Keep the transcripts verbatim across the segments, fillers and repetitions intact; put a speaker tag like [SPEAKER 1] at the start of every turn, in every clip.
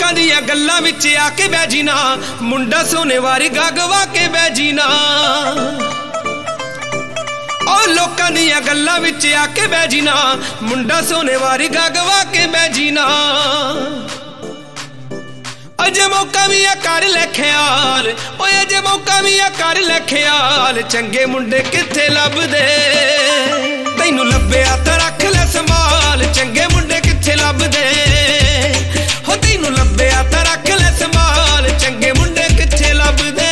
[SPEAKER 1] लोकां दियां गल्लां विच आके बैजी ना, मुंडा सोने वारी गगवा के बैजी ना। और लोकां दियां गल्लां विच आके बैजी ना, मुंडा सोने वारी गगवा के बैजी ना। अजे मौका भी आ कर ले ख्याल, ओए अजे मौका भी आ कर ले ख्याल, चंगे मुंडे किथे लभदे, तैनू लभ्या तां रख ले संभाल, चंगे मुंडे किथे लभदे, हो तैनू लभ्या तां रख ले संभाल, चंगे मुंडे किथे लभदे।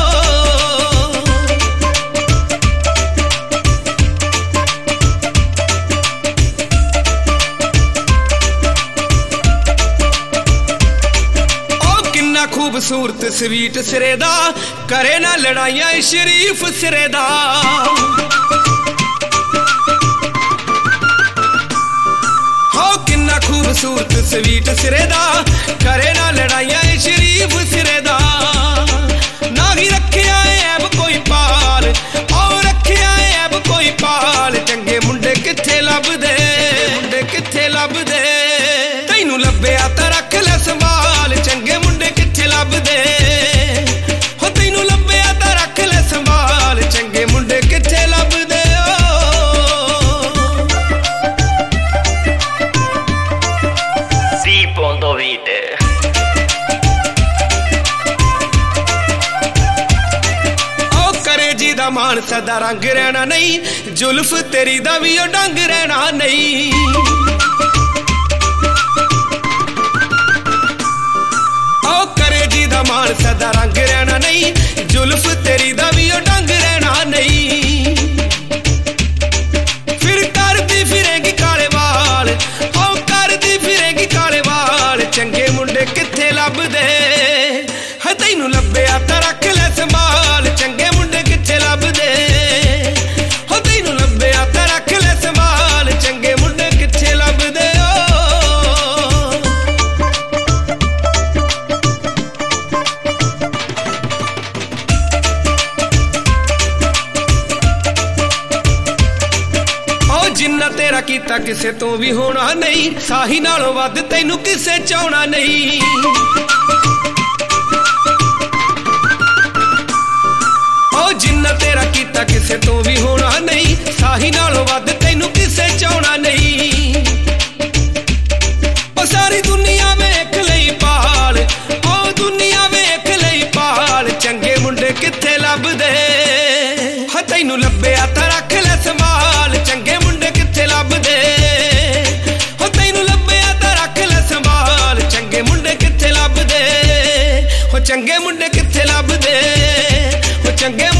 [SPEAKER 1] खूबसूरत स्वीट सिरे दा, करे ना लड़ाइयां शरीफ सिरे दा। हो किन्ना खूबसूरत स्वीट सिरे दा, करे ना लड़ाइयां शरीफ सिरे दा। ना ही रखिया ऐब कोई पाल, और रखिया ऐब कोई पाल, चंगे मुंडे किथे लभदे, मुंडे किथे लभदे, तैनू लभ्या तां रख ले संभाल, चंगे मुंडे किथे लभदे, हो तैनू लभ्या तां रख ले संभाल, चंगे मुंडे किथे लभदे।
[SPEAKER 2] Deep on the beat.
[SPEAKER 1] ओ करे जी दा मान सदा रंग रहना नहीं, जुल्फ तेरी दा भी ओ डंग रहना नहीं। मान सदा रंग रहना नहीं, जुल्फ तेरी दा भी ओ डंग रहना नहीं। फिर करदी फिरेगी काले वाल, ओ करदी फिरेगी काले वाल, चंगे मुंडे किथे लभदे, है तैनू लभ्या तां रख ले संभाल, चंगे मुंडे किथे लभदे, हो तैनू लभ्या तां रख ले संभाल, चंगे मुंडे किथे लभदे। जिन्ना तेरा कीता किसे तो भी होना नहीं, साही नालों वध तैनू किसे चाहना नहीं। ओ जिन्ना तेरा कीता किसे तो भी होना नहीं, साही नालों वध तैनू किसे चाहना नहीं। ओ सारी दुनिया वेख लई पाल, ओ दुनिया वेख लई पाल, चंगे मुंडे किथे लभदे, हा तैनू लभ्या तां रख ले संभाल, चंगे मुंडे किथे लभदे, हो तैनू लभ्या तां रख ले संभाल, चंगे मुंडे किथे लभदे, हो चंगे मुंडे किथे लभदे, हो चंगे